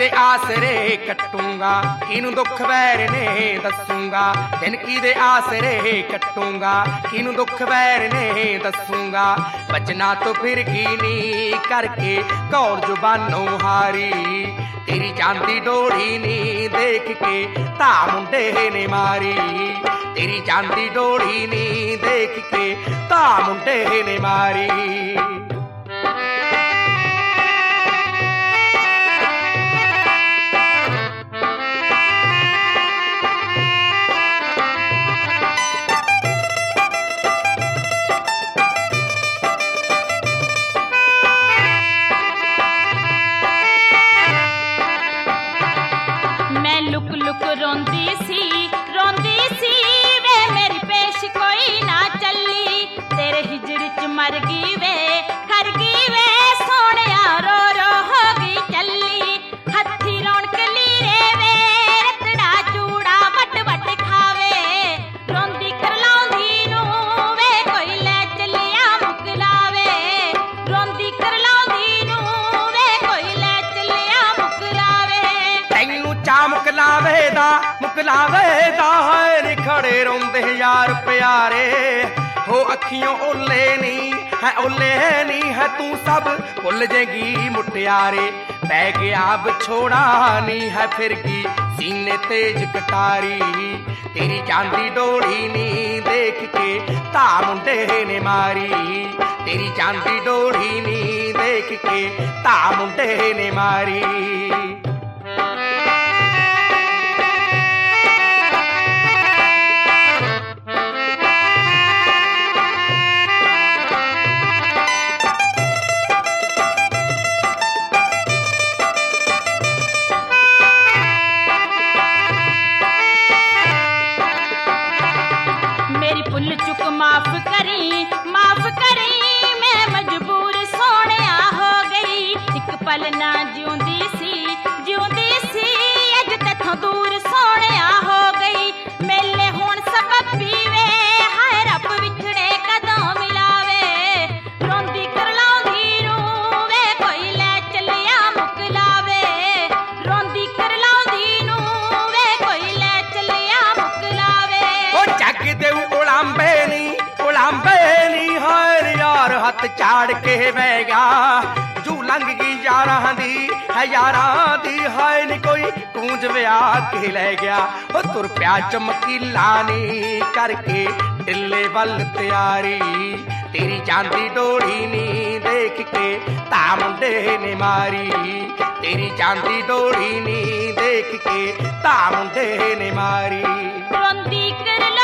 दे आसरे कटूंगा, किनू दुख वैर ने दसूंगा। जिनकी दे आसरे कटूंगा, किनू दुख वैर ने दसूंगा। बचना तो फिर की नी करके कौर जुबानों हारी। तेरी चांदी डोरी नी देख के ता मुंडे ने मारी। तेरी चांदी डोरी नी देख के ता मुंडे ने मारी। लुक लुक रोंदी सी वे मेरी पेश कोई ना चली। तेरे हिजर च मर गई वे खर गई वे सोहणिया रो रो हो गई चली। हथी रौनक लीरे वे रतड़ा चूड़ा वट वट खावे। रोंदी करलाउंदी नू वे कोई ले चलिया मुकलावे। रोंदी करलाउंदी नू वे कोई ले चलिया मुकलावे। तैनू चा मुकलावेदा है नी खड़े रोंदे यार प्यारे। हो अखियों ओले नी है तू सब भुल जेगी मुटियारे। पै गया बिछोड़ा नी है फिर की सीने तेज कटारी। तेरी चांदी डोरी नी देख के ता मुंडे ने मारी। तेरी चांदी डोरी नी देख के ता मुंडे ने मारी। भुल चुक माफ करी मैं मजबूर सोहणिया हो गई। एक पल ना जिउंदी सी अज तैथों दूर सोहणिया हो गई। मेले हुण सबब पीवे हाय रब विछड़े कदों मिलावे। रोंदी करलाउंदी नू वे कोई ले चलिया मुकलावे। रोंदी करलाउंदी नू वे कोई ले चलिया मुकलावे। ओ जग दे उड़ांबे नी हाय यार हथ चाड़ के बह गया। जू लंघ गई यारां दी हाय नी कोई कूंज विया के लै गया। ओ तुर प्या चमकीला नी करके टिल्ले वल तैयारी। तेरी चांदी डोरी नी देख के ता मुंडे ने मारी। तेरी चांदी डोरी नी देख के ता मुंडे ने मारी। रोंदी कर